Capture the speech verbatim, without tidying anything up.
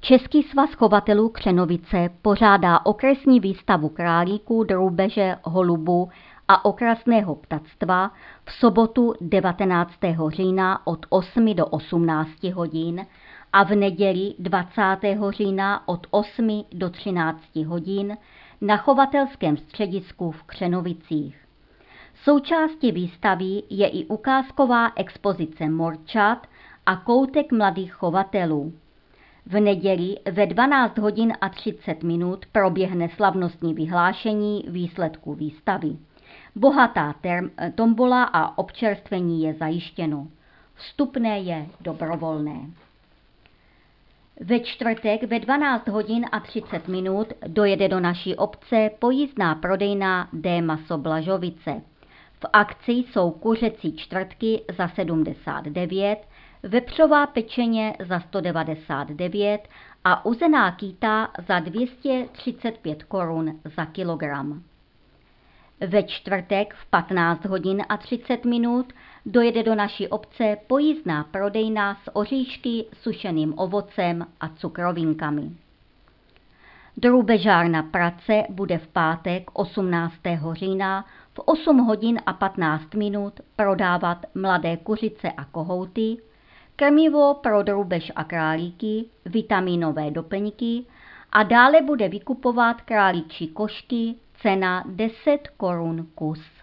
Český svaz chovatelů Křenovice pořádá okresní výstavu králíků, drůbeže, holubů a okrasného ptactva v sobotu devatenáctého října od osmi do osmnácti hodin a v neděli dvacátého října od osmi do třinácti hodin na chovatelském středisku v Křenovicích. Součástí výstavy je i ukázková expozice morčat a koutek mladých chovatelů. V neděli ve dvanáct hodin a třicet minut proběhne slavnostní vyhlášení výsledků výstavy. Bohatá tombola a občerstvení je zajištěno. Vstupné je dobrovolné. Ve čtvrtek ve dvanáct hodin a třicet minut dojede do naší obce pojízdná prodejna D. Maso Blažovice. V akci jsou kuřecí čtvrtky za sedmdesát devět, vepřová pečeně za sto devadesát devět a uzená kýta za dvě stě třicet pět korun za kilogram. Ve čtvrtek v patnáct hodin a třicet minut dojede do naší obce pojízdná prodejna s oříšky, sušeným ovocem a cukrovinkami. Drůbežárna Prace bude v pátek osmnáctého října v osm hodin a patnáct minut prodávat mladé kuřice a kohouty, krmivo pro drůbež a králíky, vitaminové doplňky a dále bude vykupovat králíčí košky, cena deset korun kus.